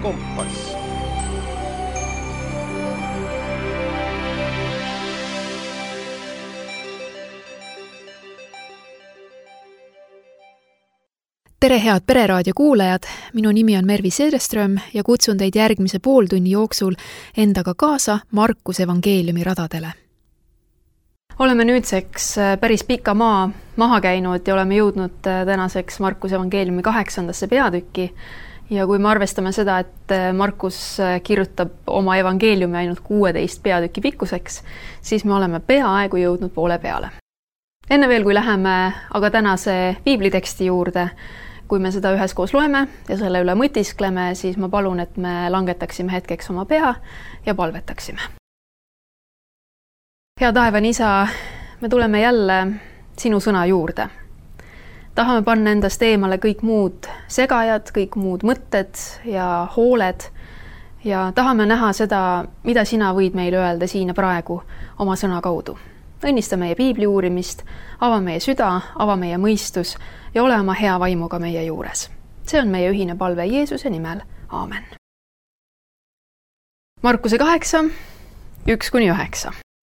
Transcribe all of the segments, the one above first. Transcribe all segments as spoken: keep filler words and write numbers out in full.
Kompass. Tere head Pereraadio kuulajad, minu nimi on Mervi Seereström ja kutsun teid järgmise pooltunni jooksul endaga kaasa Markuse evangeeliumi radadele. Oleme nüüdseks päris pika maa maha käinud ja oleme jõudnud tänaseks Markuse evangeeliumi kaheksandasse peatükki. Ja kui me arvestame seda, et Markus kirjutab oma evangeeliumi ainult kuueteist peatüki pikkuseks, siis me oleme peaaegu jõudnud poole peale. Enne veel, kui läheme aga tänase piibliteksti juurde, kui me seda üheskoos loeme ja selle üle mõtiskleme, siis ma palun, et me langetaksime hetkeks oma pea ja palvetaksime. Hea taevane Isa, me tuleme jälle sinu sõna juurde. Tahame panna endast eemale kõik muud segajad, kõik muud mõtted ja hooled ja tahame näha seda, mida sina võid meile öelda siin ja praegu oma sõna kaudu. Õnnista meie piibli uurimist, ava meie süda, ava meie mõistus ja ole oma hea vaimuga meie juures. See on meie ühine palve Jeesuse nimel. Aamen. Markuse kaheksa, üks kuni üheksa.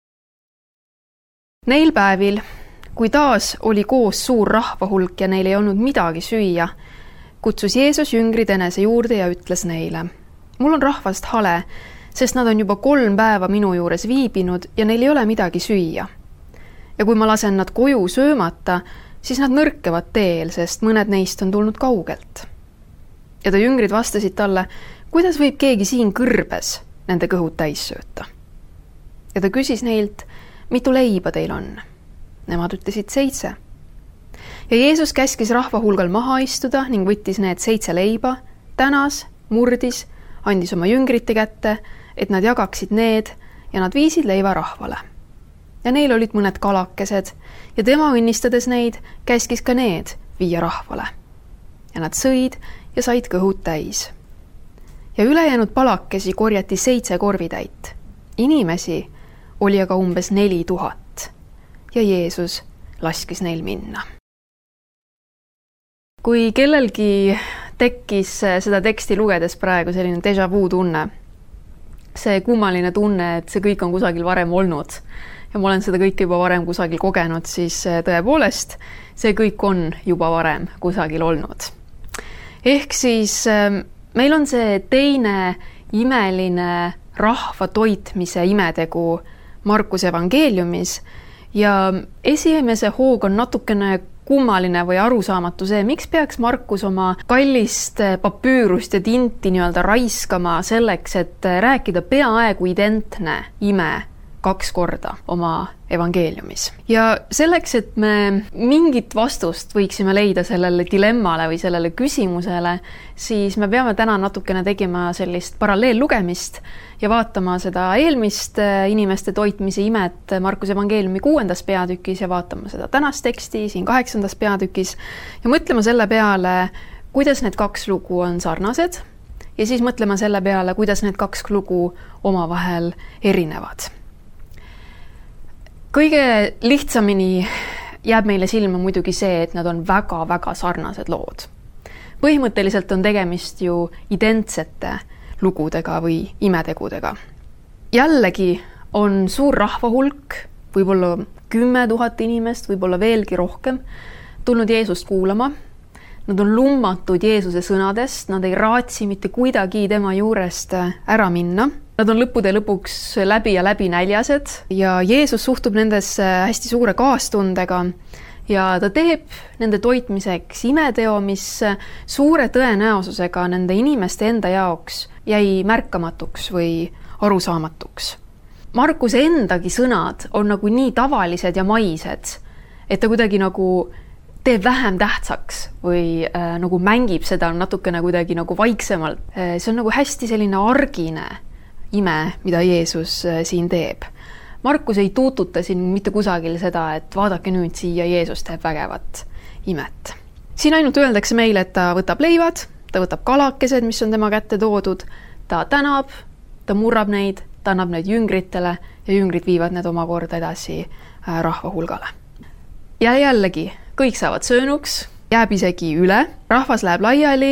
Neil päevil, kui taas oli koos suur rahvahulk ja neil ei olnud midagi süüa, kutsus Jeesus jüngrid enese juurde ja ütles neile: Mul on rahvast hale, sest nad on juba kolm päeva minu juures viibinud ja neil ei ole midagi süüa. Ja kui ma lasen nad koju söömata, siis nad nõrkevad teel, sest mõned neist on tulnud kaugelt. Ja ta jüngrid vastasid talle: Kuidas võib keegi siin kõrbes nende kõhud täis sööta? Ja ta küsis neilt: Mitu leiba teil on? Nemad ütlesid seitse. Ja Jeesus käskis rahvahulgal maha istuda ning võttis need seitse leiba, tänas, murdis, andis oma jüngrite kätte, et nad jagaksid need ja nad viisid leiva rahvale. Ja neil olid mõned kalakesed ja tema õnnistades neid käskis ka need viia rahvale. Ja nad sõid ja said kõhud täis. Ja ülejäänud palakesi korjati seitse korvitäit. Inimesi oli aga umbes neli tuhat ja Jeesus laskis neil minna. Kui kellelgi tekkis seda teksti lugedes praegu selline déjà vu tunne, see kummaline tunne, et see kõik on kusagil varem olnud ja ma olen seda kõike juba varem kusagil kogenud, siis tõepoolest see kõik on juba varem kusagil olnud. Ehk siis meil on see teine imeline rahva toitmise imetegu Markuse evangeeliumis ja esimese hoog on natukene kummaline või arusaamatu see, miks peaks Markus oma kallist papüürust ja tinti nii-öelda raiskama selleks, et rääkida peaaegu identne ime kaks korda oma evangeeliumis. Ja selleks, et me mingit vastust võiksime leida sellele dilemmale või sellele küsimusele, siis me peame täna natukene tegema sellist paralleellugemist ja vaatama seda eelmist inimeste toitmise imet Markuse evangeeliumi kuuendas peatükis ja vaatama seda tänast teksti siin kaheksandas peatükis ja mõtlema selle peale, kuidas need kaks lugu on sarnased ja siis mõtlema selle peale, kuidas need kaks lugu omavahel erinevad. Kõige lihtsamini jääb meile silma muidugi see, et nad on väga-väga sarnased lood. Põhimõtteliselt on tegemist ju identsete lugudega või imetegudega. Jällegi on suur rahvahulk, võib-olla kümme tuhat inimest, võib-olla veelgi rohkem, tulnud Jeesust kuulama. Nad on lummatud Jeesuse sõnadest, nad ei raatsi mitte kuidagi tema juurest ära minna. Nad on lõppude lõpuks läbi ja läbi näljased ja Jeesus suhtub nendesse hästi suure kaastundega ja ta teeb nende toitmiseks imeteo, mis suure tõenäosusega nende inimeste enda jaoks jäi märkamatuks või arusaamatuks. Markuse endagi sõnad on nagu nii tavalised ja maised, et ta kuidagi nagu teeb vähem tähtsaks või äh, nagu mängib seda natukene kuidagi nagu vaiksemalt. See on nagu hästi selline argine ime, mida Jeesus siin teeb. Markus ei tuututa siin mitte kusagil seda, et vaadake nüüd siia, Jeesus teeb vägevat imet. Siin ainult öeldakse meile, et ta võtab leivad, ta võtab kalakesed, mis on tema kätte toodud, ta tänab, ta murrab neid, ta annab neid jüngritele ja jüngrid viivad need omakorda edasi rahvahulgale. Ja jällegi, kõik saavad söönuks, jääb isegi üle, rahvas läheb laiali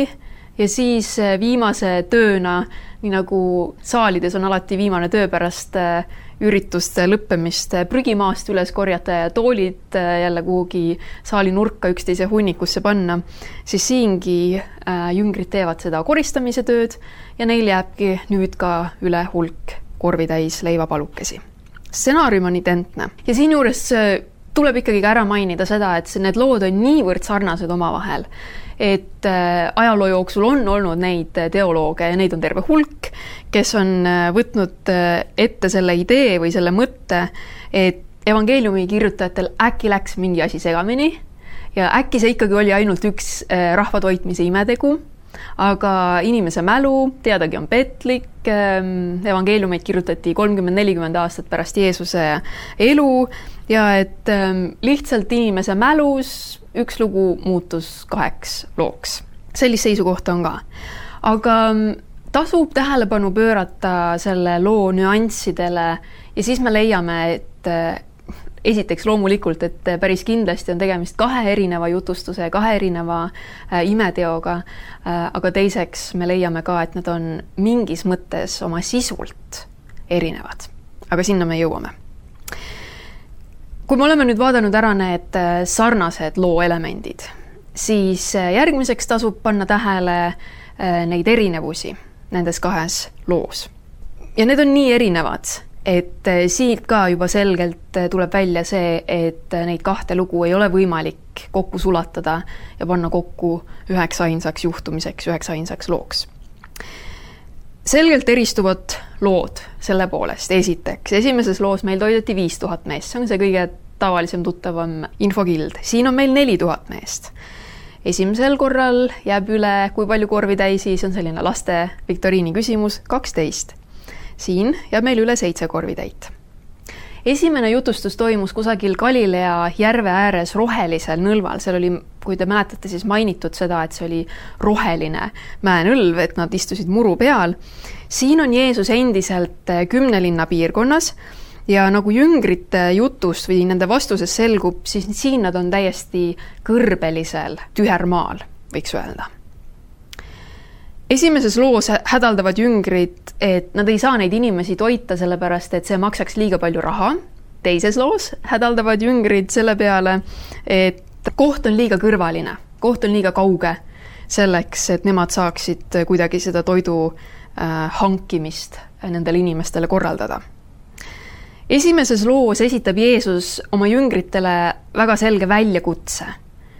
ja siis viimase tööna, nii nagu saalides on alati viimane töö pärast ürituste lõppemist, prügimaast üles korjata ja toolid jälle kuhugi saali nurka üksteise hunnikusse panna, siis siingi jüngrid teevad seda koristamise tööd ja neil jääbki nüüd ka üle hulk korvitäis leivapalukesi. Stsenaarium on identne ja siinjuures tuleb ikkagi ka ära mainida seda, et need lood on niivõrd sarnased omavahel, et ajaloo jooksul on olnud neid teolooge ja neid on terve hulk, kes on võtnud ette selle idee või selle mõtte, et evangeeliumi kirjutajatel äkki läks mingi asi segamini ja äkki see ikkagi oli ainult üks rahva toitmise imetegu, aga inimese mälu, teadagi on petlik, evangeeliumeid kirjutati kolmkümmend nelikümmend aastat pärast Jeesuse elu ja et lihtsalt inimese mälus üks lugu muutus kaheks looks. Sellist seisukohta on ka. Aga tasub tähelepanu pöörata selle loo nüanssidele ja siis me leiame, et esiteks loomulikult, et päris kindlasti on tegemist kahe erineva jutustuse, kahe erineva imeteoga, aga teiseks me leiame ka, et nad on mingis mõttes oma sisult erinevad. Aga sinna me jõuame. Kui me oleme nüüd vaadanud ära need sarnased loo elemendid, siis järgmiseks tasub panna tähele neid erinevusi nendes kahes loos. Ja need on nii erinevad, et siit ka juba selgelt tuleb välja see, et neid kahte lugu ei ole võimalik kokku sulatada ja panna kokku üheks ainsaks juhtumiseks, üheks ainsaks looks. Selgelt eristuvad lood selle poolest. Esiteks, esimeses loos meil toideti viis tuhat meest, see on see kõige tavalisem tuttavam infokild. Siin on meil neli tuhat meest. Esimesel korral jääb üle, kui palju korvitäisi, see on selline laste viktoriini küsimus, kaksteist. Siin jääb meil üle seitse korvitäit. Esimene jutustus toimus kusagil Galilea järve ääres rohelisel nõlval. Seal oli, kui te mäletate, siis mainitud seda, et see oli roheline mäenõlv, et nad istusid muru peal. Siin on Jeesus endiselt kümnelinna piirkonnas ja nagu jüngrite jutust või nende vastuses selgub, siis siin nad on täiesti kõrbelisel tühermaal, võiks öelda. Esimeses loos hädaldavad jüngrid, et nad ei saa neid inimesi toita sellepärast, et see maksaks liiga palju raha. Teises loos hädaldavad jüngrid selle peale, et koht on liiga kõrvaline, koht on liiga kauge selleks, et nemad saaksid kuidagi seda toidu äh, hankimist nendele inimestele korraldada. Esimeses loos esitab Jeesus oma jüngritele väga selge väljakutse.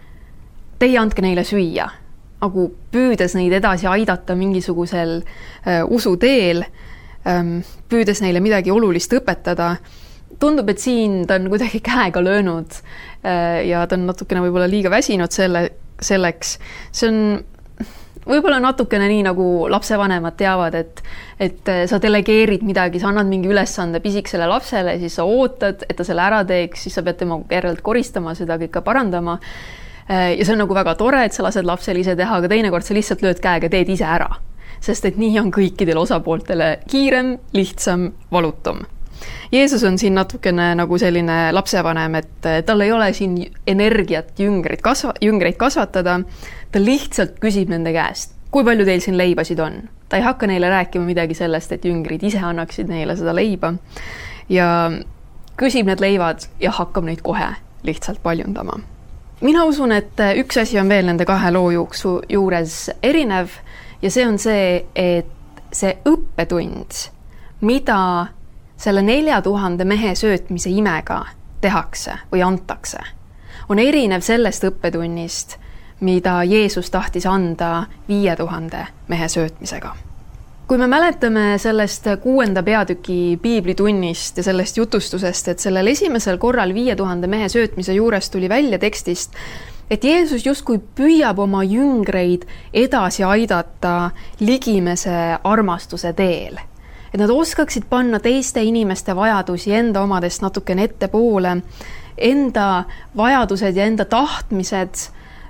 Teie andke neile süüa. Nagu püüdes neid edasi aidata mingisugusel äh, usuteel, ähm, püüdes neile midagi olulist õpetada. Tundub, et siin ta on kuidagi käega löönud äh, ja ta on natukene võib-olla liiga väsinud selle, selleks. See on võib-olla natukene nii, nagu lapsevanemad teavad, et, et sa delegeerid midagi, sa annad mingi ülesande pisikesele lapsele, siis sa ootad, et ta selle ära teeks, siis sa pead tema järelt koristama, seda kõike parandama. Ja see on nagu väga tore, et sa lased lapsel ise teha, aga teinekord sa lihtsalt lööd käega, teed ise ära. Sest et nii on kõikidel osapooltele kiirem, lihtsam, valutum. Jeesus on siin natukene nagu selline lapsevanem, et tal ei ole siin energiat jüngreid, kasva, jüngreid kasvatada. Ta lihtsalt küsib nende käest, kui palju teil siin leibasid on. Ta ei hakka neile rääkima midagi sellest, et jüngrid ise annaksid neile seda leiba. Ja küsib need leivad ja hakkab neid kohe lihtsalt paljundama. Mina usun, et üks asi on veel nende kahe loo jooksu juures erinev ja see on see, et see õppetund, mida selle nelja tuhande mehe söötmise imega tehakse või antakse, on erinev sellest õppetunnist, mida Jeesus tahtis anda viie tuhande mehe söötmisega. Kui me mäletame sellest kuuenda peatüki piiblitunnist ja sellest jutustusest, et sellel esimesel korral viie tuhande mehe söötmise juures tuli välja tekstist, et Jeesus justkui püüab oma jüngreid edasi aidata ligimese armastuse teel. Et nad oskaksid panna teiste inimeste vajadusi enda omadest natukene ettepoole, enda vajadused ja enda tahtmised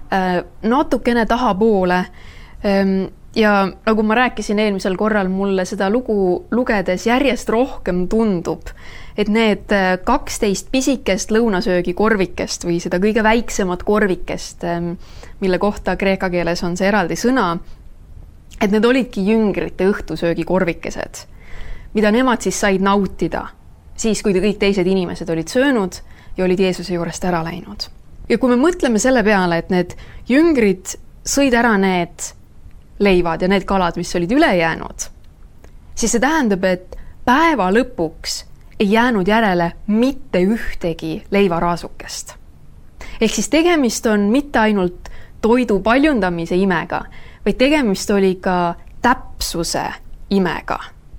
natukene tahapoole. Ja nagu ma rääkisin eelmisel korral, mulle seda lugu lugedes järjest rohkem tundub, et need kaksteist pisikest lõunasöögi korvikest või seda kõige väiksemat korvikest, mille kohta kreeka keeles on see eraldi sõna, et need olidki jüngrite õhtusöögi korvikesed, mida nemad siis said nautida siis, kui kõik teised inimesed olid söönud ja olid Jeesuse juurest ära läinud. Ja kui me mõtleme selle peale, et need jüngrid sõid ära need leivad ja need kalad, mis olid üle jäänud, siis see tähendab, et päeva lõpuks ei jäänud järele mitte ühtegi leivaraasukest. Ehk siis tegemist on mitte ainult toidu paljundamise imega, vaid tegemist oli ka täpsuse imega.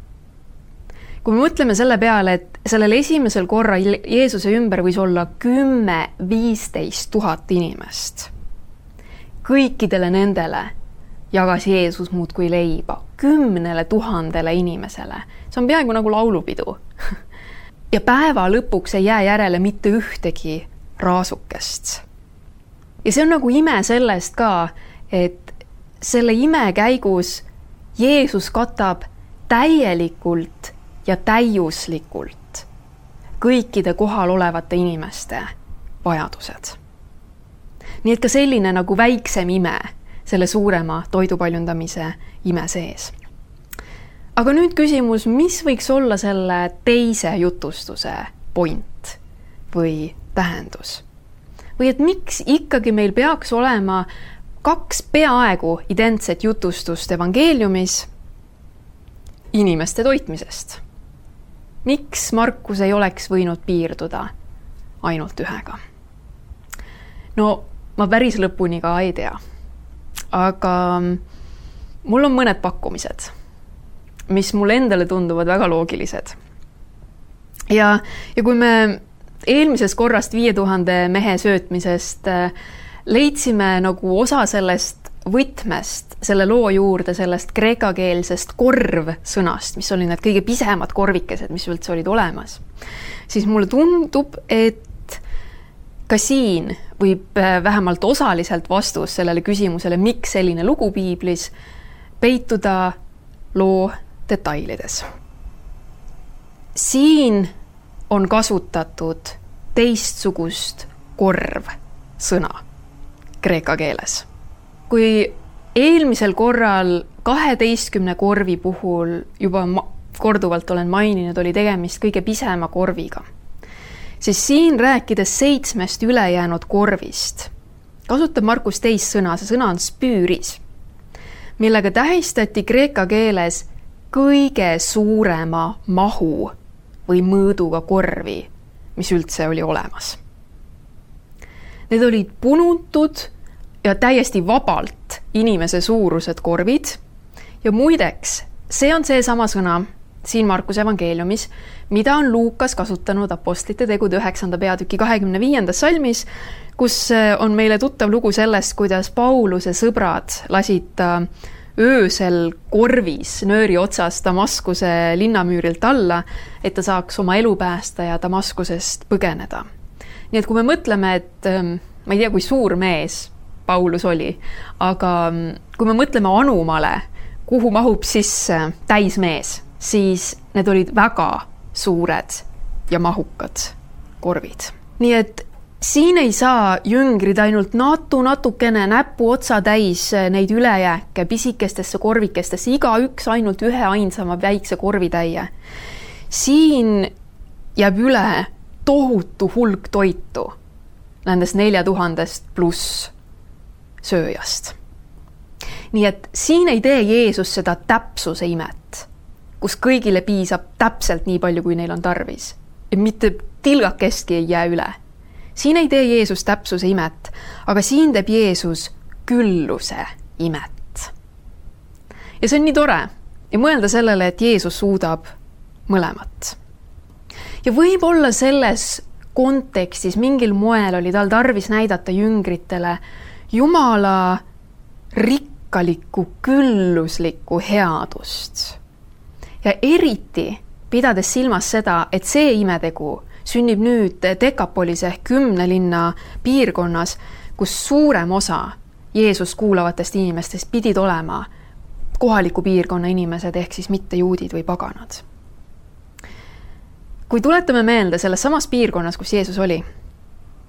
Kui me mõtleme selle peale, et sellel esimesel korra Jeesuse ümber võis olla kümme, viisteist tuhat inimest. Kõikidele nendele jagas Jeesus muudkui leiba kümnele tuhandele inimesele. See on peaaegu nagu laulupidu. Ja päeva lõpuks ei jää järele mitte ühtegi raasukest. Ja see on nagu ime sellest ka, et selle ime käigus Jeesus katab täielikult ja täiuslikult kõikide kohal olevate inimeste vajadused. Nii et ka selline nagu väiksem ime selle suurema toidupaljundamise ime sees. Aga nüüd küsimus, mis võiks olla selle teise jutustuse point või tähendus? Või et miks ikkagi meil peaks olema kaks peaaegu identset jutustust evangeeliumis inimeste toitmisest? Miks Markus ei oleks võinud piirduda ainult ühega? No, ma päris lõpuni ka ei tea. Aga mul on mõned pakkumised, mis mulle endale tunduvad väga loogilised. Ja, ja kui me eelmisest korrast viie tuhande mehe söötmisest leidsime nagu osa sellest võtmest, selle loo juurde, sellest kreekakeelsest korv sõnast, mis oli need kõige pisemad korvikesed, mis üldse olid olemas, siis mulle tundub, et ka siin võib vähemalt osaliselt vastus sellele küsimusele, miks selline lugu piiblis, peituda loo detailides. Siin on kasutatud teistsugust korv sõna kreeka keeles. Kui eelmisel korral kaheteistkümne korvi puhul juba korduvalt olen maininud, oli tegemist kõige pisema korviga, siis siin rääkides seitsmest ülejäänud korvist kasutab Markus teist sõna, see sõna on spüüris, millega tähistati kreeka keeles kõige suurema mahu või mõõduga korvi, mis üldse oli olemas. Need olid punutud ja täiesti vabalt inimese suurused korvid ja muideks, see on see sama sõna siin Markuse evangeeliumis, mida on Luukas kasutanud apostlite tegude üheksanda peatüki kahekümne viiendas salmis, kus on meile tuttav lugu sellest, kuidas Pauluse sõbrad lasid ta öösel korvis nööri otsas Damaskuse linnamüürilt alla, et ta saaks oma elu päästa ja Damaskusest põgeneda. Nii et kui me mõtleme, et ma ei tea, kui suur mees Paulus oli, aga kui me mõtleme anumale, kuhu mahub sisse täismees, siis need olid väga suured ja mahukad korvid. Nii et siin ei saa jüngrid ainult natu natukene näpu otsa täis neid ülejääke pisikestesse korvikestesse, iga üks ainult ühe ainsama väikse korvitäie. Siin jääb üle tohutu hulk toitu nendest nelja tuhandest pluss sööjast. Nii et siin ei tee Jeesus seda täpsuse imet, kus kõigile piisab täpselt nii palju, kui neil on tarvis. Ja mitte tilgakestki ei jää üle. Siin ei tee Jeesus täpsuse imet, aga siin teeb Jeesus külluse imet. Ja see on nii tore ja mõelda sellele, et Jeesus suudab mõlemat. Ja võib-olla selles kontekstis mingil moel oli tal tarvis näidata jüngritele Jumala rikkalikku külluslikku headust. Ja eriti pidades silmas seda, et see imetegu sünnib nüüd Dekapolise ehk kümne linna piirkonnas, kus suurem osa Jeesus kuulavatest inimestest pidid olema kohaliku piirkonna inimesed ehk siis mitte juudid või paganad. Kui tuletame meelde selles samas piirkonnas, kus Jeesus oli,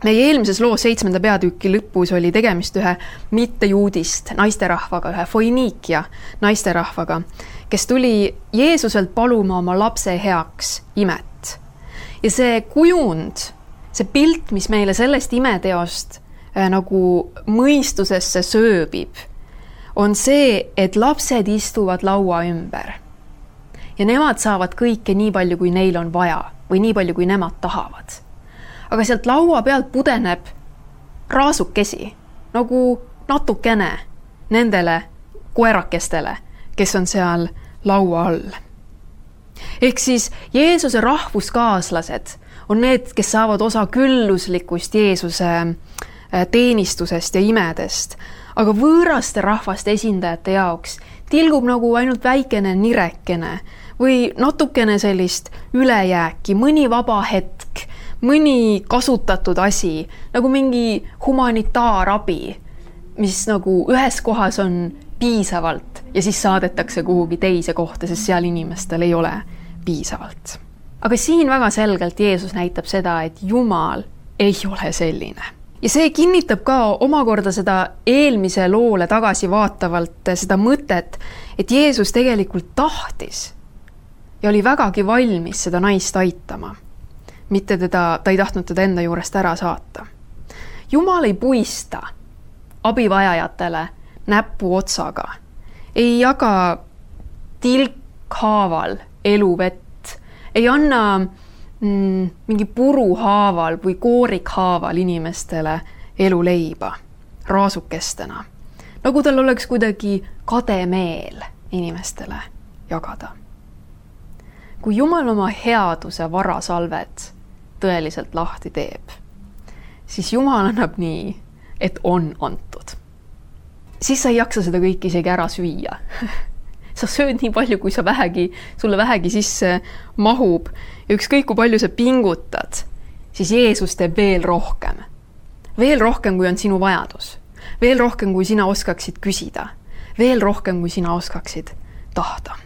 meie eelmises loos seitsmenda peatüki lõpus oli tegemist ühe mittejuudist naisterahvaga, ühe Foiniikia naisterahvaga, kes tuli Jeesuselt paluma oma lapse heaks imet. Ja see kujund, see pilt, mis meile sellest imeteost äh, nagu mõistusesse sööbib, on see, et lapsed istuvad laua ümber. Ja nemad saavad kõike nii palju, kui neil on vaja või nii palju, kui nemad tahavad. Aga sealt laua pealt pudeneb raasukesi, nagu natukene nendele koerakestele, kes on seal laua all. Ehk siis Jeesuse rahvuskaaslased on need, kes saavad osa külluslikust Jeesuse teenistusest ja imedest, aga võõraste rahvaste esindajate jaoks tilgub nagu ainult väikene nirekene või natukene sellist ülejääki, mõni vaba hetk, mõni kasutatud asi, nagu mingi humanitaarabi, mis nagu ühes kohas on piisavalt ja siis saadetakse kuhugi teise kohta, sest seal inimestel ei ole piisavalt. Aga siin väga selgelt Jeesus näitab seda, et Jumal ei ole selline. Ja see kinnitab ka omakorda seda eelmise loole tagasi vaatavalt seda mõtet, et Jeesus tegelikult tahtis ja oli vägagi valmis seda naist aitama. Mitte teda, ta ei tahtnud teda enda juurest ära saata. Jumal ei puista abivajajatele näpu otsaga, ei jaga tilkhaaval eluvett, ei anna mm, mingi puruhaaval või koorikhaaval inimestele eluleiba raasukestena, nagu tal oleks kuidagi kademeel inimestele jagada. Kui Jumal oma headuse varasalvet tõeliselt lahti teeb, siis Jumal annab nii, et on antud. Siis sa ei jaksa seda kõik isegi ära süüa. Sa sööd nii palju, kui sa vähegi, sulle vähegi sisse mahub. Ja ükskõik, kui palju sa pingutad, siis Jeesus teeb veel rohkem. Veel rohkem, kui on sinu vajadus. Veel rohkem, kui sina oskaksid küsida. Veel rohkem, kui sina oskaksid tahta.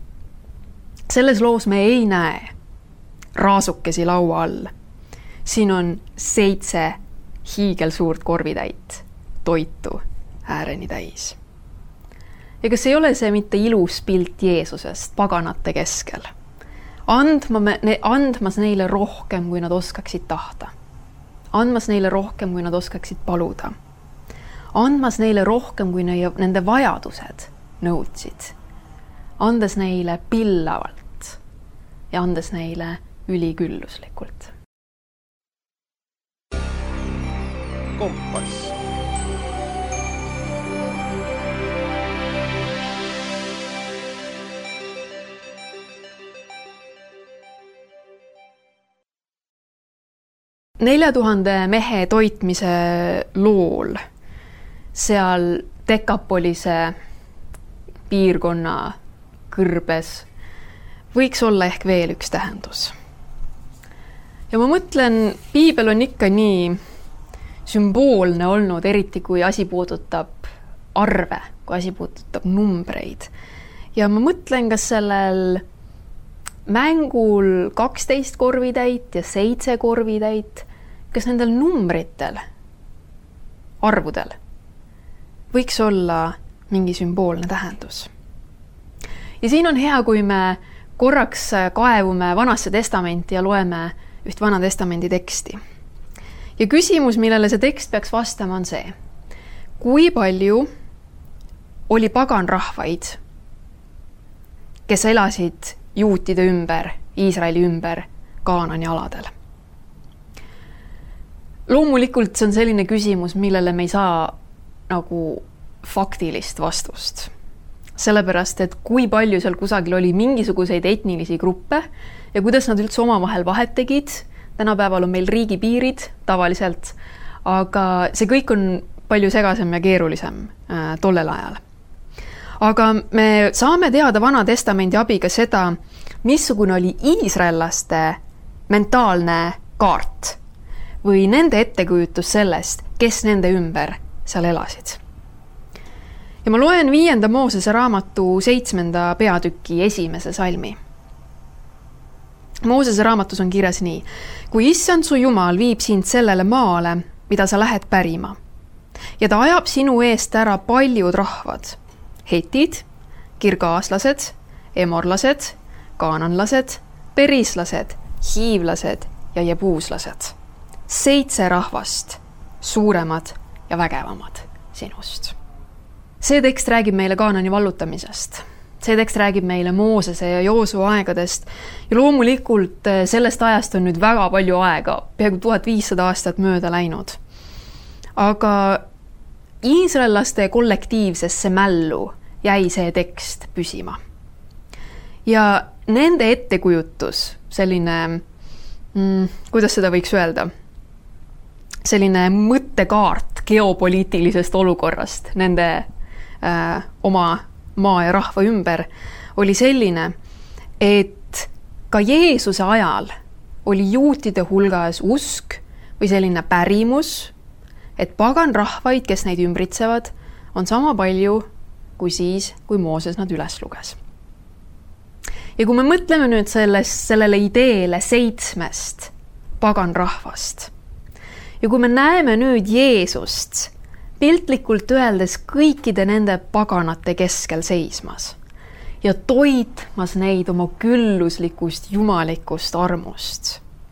Selles loos me ei näe raasukesi laua all. Siin on seitse hiigelsuurt korvitäit toitu ääreni täis. Ja kas ei ole see mitte ilus pilt Jeesusest paganate keskel? Andma me, ne, andmas neile rohkem, kui nad oskaksid tahta. Andmas neile rohkem, kui nad oskaksid paluda. Andmas neile rohkem, kui neile, nende vajadused nõudsid. Andes neile pillavalt ja andes neile ülikülluslikult. Kompass. Nelja tuhande mehe toitmise lool seal Dekapolise piirkonna kõrbes võiks olla ehk veel üks tähendus. Ja ma mõtlen, piibel on ikka nii sümboolne olnud, eriti kui asi puudutab arve, kui asi puudutab numbreid. Ja ma mõtlen, kas sellel mängul kaksteist korvitäit ja seitse korvitäit, kas nendel numbritel, arvudel, võiks olla mingi sümboolne tähendus. Ja siin on hea, kui me korraks kaevume Vanasse testamenti ja loeme üht Vana testamendi teksti. Ja küsimus, millele see tekst peaks vastama, on see, kui palju oli paganrahvaid, kes elasid juutide ümber, Iisraeli ümber, Kaanani aladel. Loomulikult see on selline küsimus, millele me ei saa nagu faktilist vastust. Sellepärast, et kui palju seal kusagil oli mingisuguseid etnilisi gruppe ja kuidas nad üldse omavahel vahet tegid. Tänapäeval on meil riigipiirid tavaliselt, aga see kõik on palju segasem ja keerulisem äh, tollel ajal. Aga me saame teada Vana testamendi abiga seda, missugune oli iisraellaste mentaalne kaart või nende ettekujutus sellest, kes nende ümber seal elasid. Ja ma loen viienda Moosese raamatu seitsmenda peatüki esimese salmi. Moosese raamatus on kirjas nii: kui issand su jumal viib sind sellele maale, mida sa lähed pärima, ja ta ajab sinu eest ära paljud rahvad, hetid, kirgaaslased, emorlased, kaananlased, perislased, hiivlased ja jebuuslased. Seitse rahvast, suuremad ja vägevamad sinust. See tekst räägib meile Kaanani vallutamisest. See tekst räägib meile Moosese ja Joosu aegadest ja loomulikult sellest ajast on nüüd väga palju aega, peaaegu tuhat viissada aastat mööda läinud. Aga iisraellaste kollektiivsesse mällu jäi see tekst püsima. Ja nende ettekujutus, selline, mm, kuidas seda võiks öelda, selline mõttekaart geopoliitilisest olukorrast nende äh, oma maa ja rahva ümber oli selline, et ka Jeesuse ajal oli juutide hulgas usk või selline pärimus, et pagan rahvaid, kes neid ümbritsevad, on sama palju kui siis, kui Mooses nad üles luges. Ja kui me mõtleme nüüd selles, sellele ideele seitsmest pagan rahvast ja kui me näeme nüüd Jeesust piltlikult öeldes kõikide nende paganate keskel seismas ja toitmas neid oma külluslikust jumalikust armust.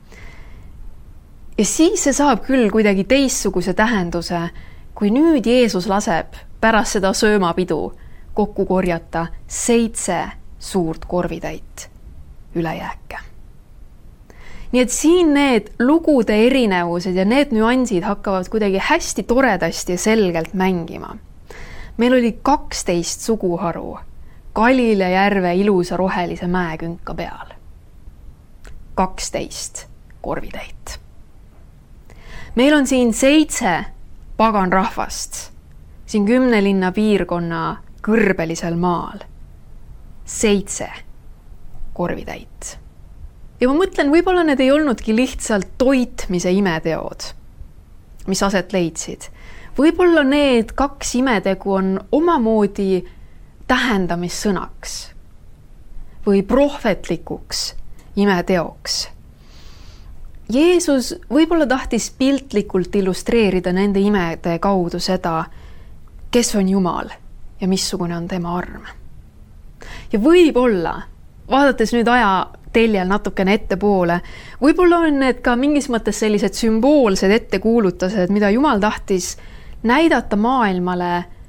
Ja siis see saab küll kuidagi teistsuguse tähenduse, kui nüüd Jeesus laseb pärast seda söömapidu kokku korjata seitse suurt korvitäit ülejääke. Nii et siin need lugude erinevused ja need nüansid hakkavad kuidagi hästi toredasti ja selgelt mängima. Meil oli kaksteist suguharu Galile järve ilusa rohelise mäekünka peal. kaksteist korvitäit. Meil on siin seitse pagan rahvast, siin kümne linna piirkonna kõrbelisel maal. Seitse korvitäit. Ja ma mõtlen, võib-olla need ei olnudki lihtsalt toitmise imeteod, mis aset leidsid. Võib-olla need kaks imetegu on omamoodi tähendamissõnaks või prohvetlikuks imeteoks. Jeesus võib-olla tahtis piltlikult illustreerida nende imede kaudu seda, kes on Jumal ja missugune on tema arm. Ja võib-olla, vaadates nüüd aja teljel natukene ettepoole, võib-olla on need ka mingis mõttes sellised sümboolsed ettekuulutused, mida Jumal tahtis näidata maailmale,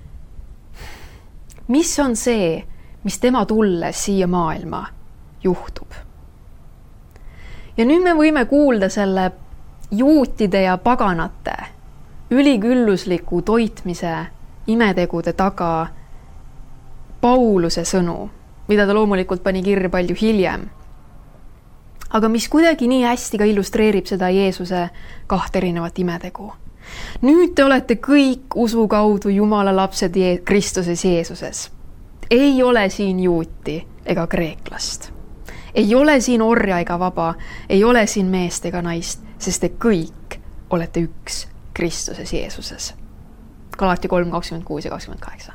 mis on see, mis tema tulles siia maailma juhtub. Ja nüüd me võime kuulda selle juutide ja paganate üliküllusliku toitmise imetegude taga Pauluse sõnu, mida ta loomulikult pani kirja palju hiljem. Aga mis kuidagi nii hästi ka illustreerib seda Jeesuse kahte erinevat imetegu. Nüüd te olete kõik usu kaudu Jumala lapsed Je- Kristuses Jeesuses. Ei ole siin juuti ega kreeklast. Ei ole siin orja ega vaba, ei ole siin meest ega naist, sest te kõik olete üks Kristuses Jeesuses. Galatia kolm, kakskümmend kuus ja kakskümmend kaheksa.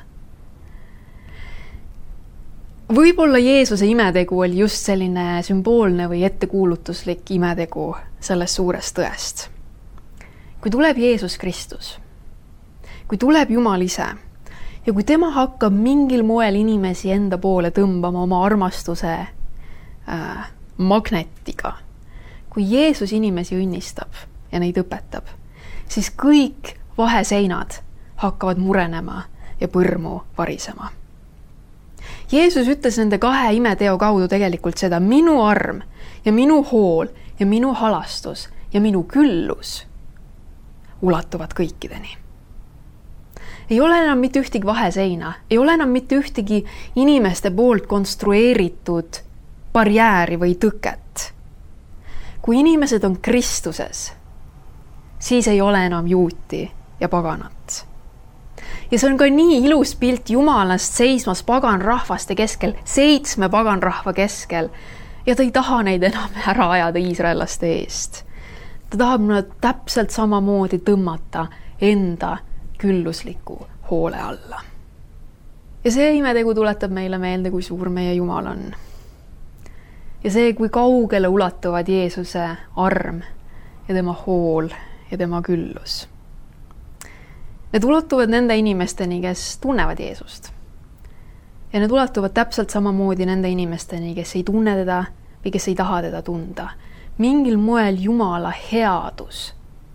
Võib-olla Jeesuse imetegu oli just selline sümboolne või ettekuulutuslik imetegu sellest suurest tõest. Kui tuleb Jeesus Kristus, kui tuleb Jumal ise ja kui tema hakkab mingil moel inimesi enda poole tõmbama oma armastuse äh, magnetiga, kui Jeesus inimesi õnnistab ja neid õpetab, siis kõik vaheseinad hakkavad murenema ja põrmu varisema. Jeesus ütles nende kahe imeteo kaudu tegelikult seda, minu arm ja minu hool ja minu halastus ja minu küllus ulatuvad kõikideni. Ei ole enam mitte ühtegi vaheseina, ei ole enam mitte ühtegi inimeste poolt konstrueeritud barjääri või tõket. Kui inimesed on Kristuses, siis ei ole enam juuti ja paganat. Ja see on ka nii ilus pilt Jumalast seismas pagan rahvaste keskel, seitsme pagan rahva keskel. Ja ta ei taha neid enam ära ajada iisraellaste eest. Ta tahab nad täpselt samamoodi tõmmata enda küllusliku hoole alla. Ja see imetegu tuletab meile meelde, kui suur meie Jumal on. ja see, kui kaugele ulatuvad Jeesuse arm ja tema hool ja tema küllus. Need ulatuvad nende inimesteni, kes tunnevad Jeesust. Ja need ulatuvad täpselt samamoodi nende inimesteni, kes ei tunne teda või kes ei taha teda tunda. Mingil moel Jumala headus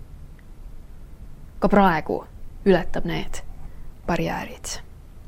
ka praegu ületab need barjäärid.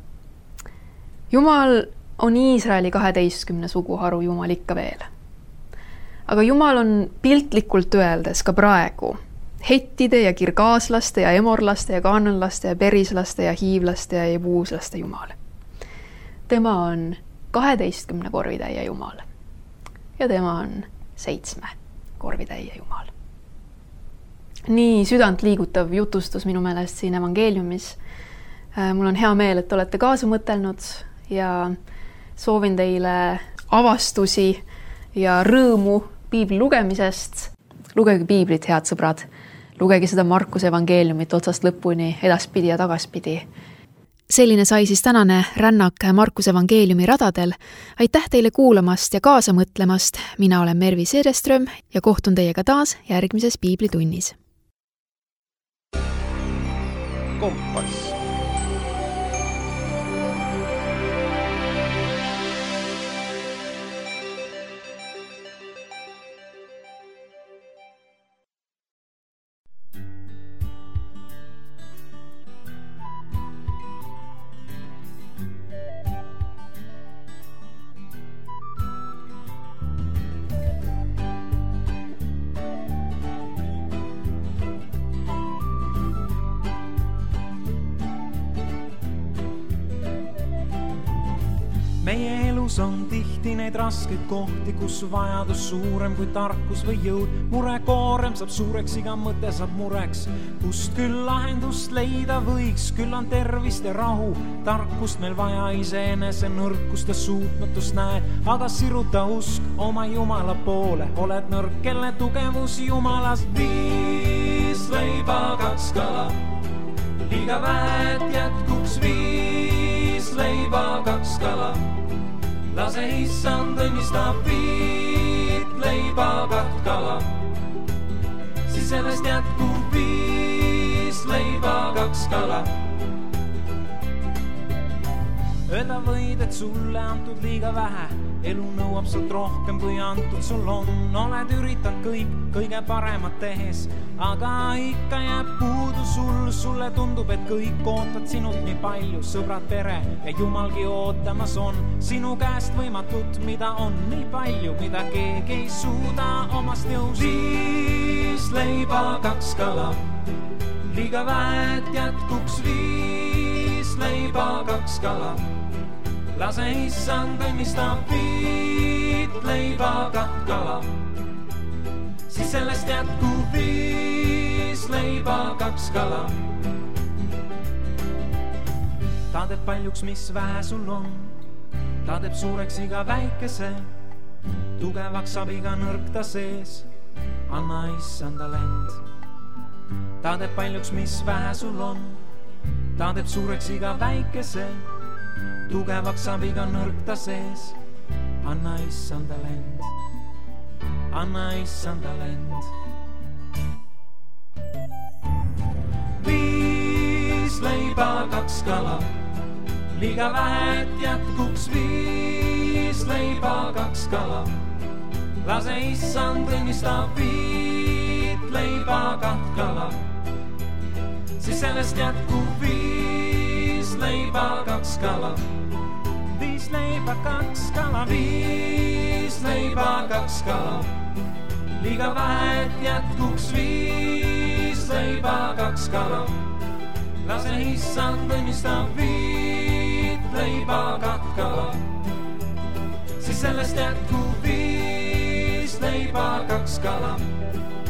Jumal on Iisraeli kaheteistkümne suguharu Jumal ikka veel. Aga Jumal on piltlikult öeldes ka praegu hettide ja kirgaaslaste ja emorlaste ja kaananlaste ja perislaste ja hiivlaste ja jebuuslaste Jumal. Tema on kaheteistkümne korvitäie Jumal ja tema on seitsme korvitäie Jumal. Nii südant liigutav jutustus minu meelest siin evangeeliumis. Mul on hea meel, et olete kaasa mõtelnud ja soovin teile avastusi ja rõõmu piibli lugemisest. Lugege piiblit, head sõbrad. Lugege seda Markuse evangeeliumit otsast lõpuni, edaspidi ja tagaspidi. Selline sai siis tänane rännak Markuse evangeeliumi radadel. Aitäh teile kuulamast ja kaasa mõtlemast. Mina olen Mervi Seereström ja kohtun teiega taas järgmises piiblitunnis. Kompass. Meie elus on tihti neid raskeid kohti, kus vajadus suurem kui tarkus või jõud. Mure koorem saab suureks, iga mõte saab mureks. Kust küll lahendust leida võiks, küll on tervist ja rahu. Tarkust meil vaja iseenese nõrkust ja suutmatust näed. Aga siruta usk oma Jumala poole. Oled nõrk, kelle tugevus Jumalas. Viis leiba, kaks kala. Liiga väed jätkuks viis leiba, kaks kala. Lase issand õnnistab viit leiba, kaht kala. Siis sellest jätkub viis leiba, kaks kala. Öelda võid, et sulle antud liiga vähe. Elu nõuab sult rohkem, kui antud sul on. Oled üritanud kõik, kõige paremat tehes. Aga ikka jääb puudu sul. Sulle tundub, et kõik ootad sinult nii palju. Sõbrad, pere ja Jumalgi ootamas on. Sinu käest võimatut, mida on nii palju. Mida keegi ei suuda omast jõust. Viis leiba, kaks kala. Liiga väed jätkuks viis leiba, kaks kala. Lase issand õnnistab viit leiba, kaht kala. Siis sellest jätkub viis leiba, kaks kala. Ta teeb paljuks, mis vähe sul on. Ta teeb suureks iga väikese. Tugevaks saab iga nõrk ta sees. Anna issand talent. Ta teeb paljuks, mis vähe sul on. Ta teeb suureks iga väikese. Tugevaks saab iga nõrk ta sees. Anna issand talent. Anna issand talent. Viis leiba, kaks kala. Liiga väed jätkuks viis leiba, kaks kala. Lase issand õnnistab viit leiba, kaht kala. Siis sellest jätkub viis leiba, kaks kala. Viis leiba, kaks kala. Viis leiba, kaks kala. Liiga väed jätkuks viis leiba, kaks kala. Lase issand õnnistab viit leiba, kaht kala. Siis sellest jätkub viis leiba, kaks kala.